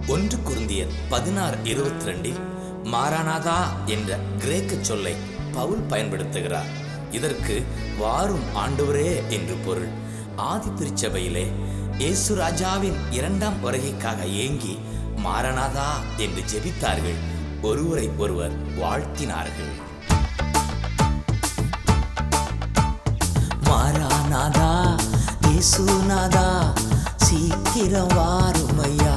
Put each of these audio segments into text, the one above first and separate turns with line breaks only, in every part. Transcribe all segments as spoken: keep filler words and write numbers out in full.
ஒன்று குருந்தியர் பதினாறு இருபத்தி ரெண்டில் மாரானாதா என்ற கிரேக்க சொல்லை பவுல் பயன்படுத்துகிறார். இதற்கு வாரும் ஆண்டவரே என்று பொருள். ஆதி திருச்சபையிலே இயேசு ராஜாவின் இரண்டாம் வருகைக்காக ஏங்கி மாரானாதா என்று ஜெபித்தார்கள். ஒருவரை ஒருவர் வாழ்த்தினார்கள்.
மாரானாதா இயேசுநாதா சீக்கிரம் வாருமையா.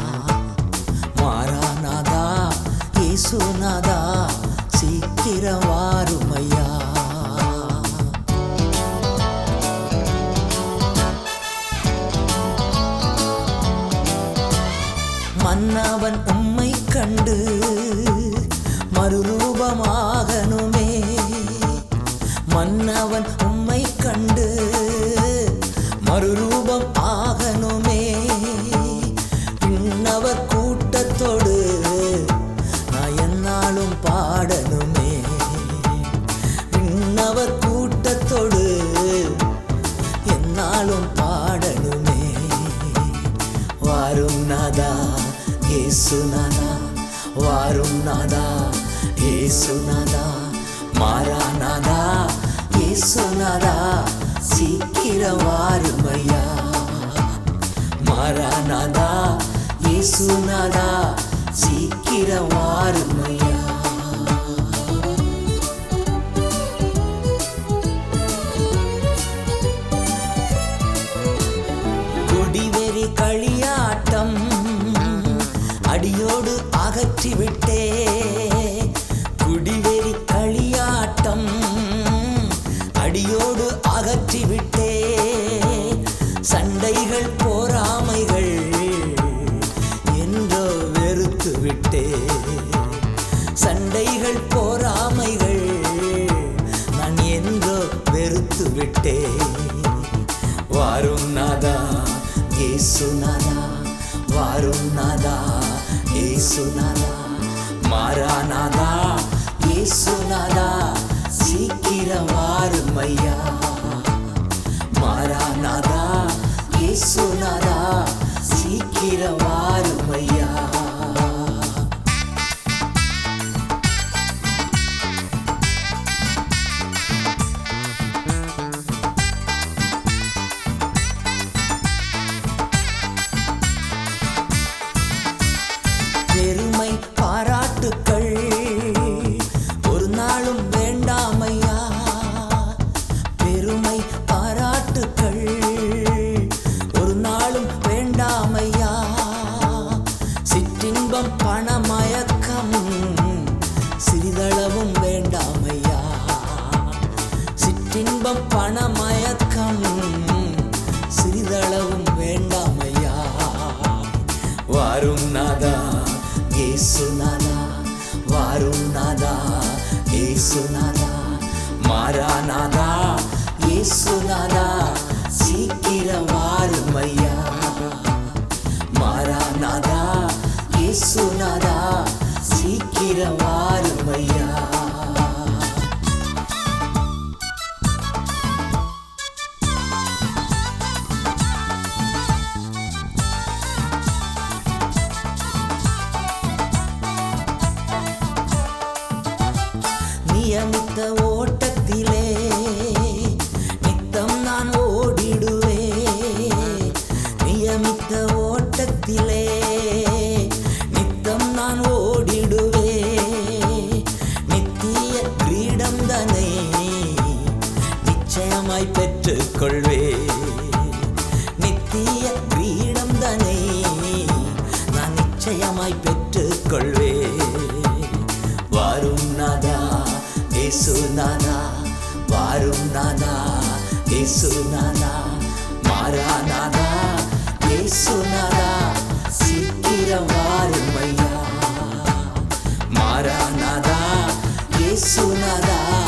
மாரானாதா இயேசுநாதா சீக்கிரம் வாருமையா. மன்னவன் உம்மை கண்டு மறுரூபமாகணுமே. மன்னவன் உம்மை கண்டு மறுரூபம் ஆகணுமே. விண்ணவர் கூட்டத்தோடு நான் என்னாலும் பாடணுமே. விண்ணவர் கூட்டத்தோடு என்னாலும் பாடணுமே. வாரும் நாதா இயேசுநாதா, வாரும் நாதா இயேசுநாதா. மாரானாதா இயேசுநாதா சீக்கிரம் வாருமையா. மாரானாதா இயேசுநாதா சீக்கிரம் வாருமையா. குடிவெறி களியாட்டம் அடியோடு அகற்றிவிட்டே. குடிவெறி களியாட்டம் அடியோடு அகற்றிவிட்டே. சண்டைகள் போராமைகள் என்றோ வெறுத்து விட்டே. சண்டைகள் போராமைகள் நான் என்றோ வெறுத்து விட்டே. வாரும் நாதா இயேசுநாதா, வாரும் நாதா இயேசுநாதா. மாரானாதா இயேசுநாதா சீக்கிரம் வாருமையா. மாரானாதா இயேசுநாதா சீக்கிரம் வாருமையா. பெருமை பாராட்டுக்கள் ஒரு நாளும் வேண்டாமையா. பெருமை பாராட்டுக்கள் ஒரு நாளும் வேண்டாமையா. சிற்றின்பம் பணமயக்கம் சிறிதளவும் வேண்டாமையா. சிற்றின்பம் பணமயக்கம் சிறிதளவும் வேண்டாமையா. வாரும் நாதா இயேசுநாதா, வாரும் நாதா இயேசுநாதா. மாரானாதா இயேசுநாதா சீக்கிரம் வாருமையா. மாரானாதா இயேசுநாதா சீக்கிரம் வாருமையா. நியமித்த ஓட்டத்திலே நித்தம் நான் ஓடிடுவே. நியமித்த ஓட்டத்திலே நித்தம் நான் ஓடிடுவே. நித்திய கிரீடம் தனை நிச்சயமாய் பெற்றுக்கொள்வே. நித்திய கிரீடம் தனை நான் நிச்சயமாய் பெற்றுக்கொள்வே. வாரும் நாதா இயேசுநாதா, வாரும் நாதா இயேசுநாதா. மாரானாதா இயேசுநாதா சீக்கிரம் வாருமையா. மாரானாதா இயேசுநாதா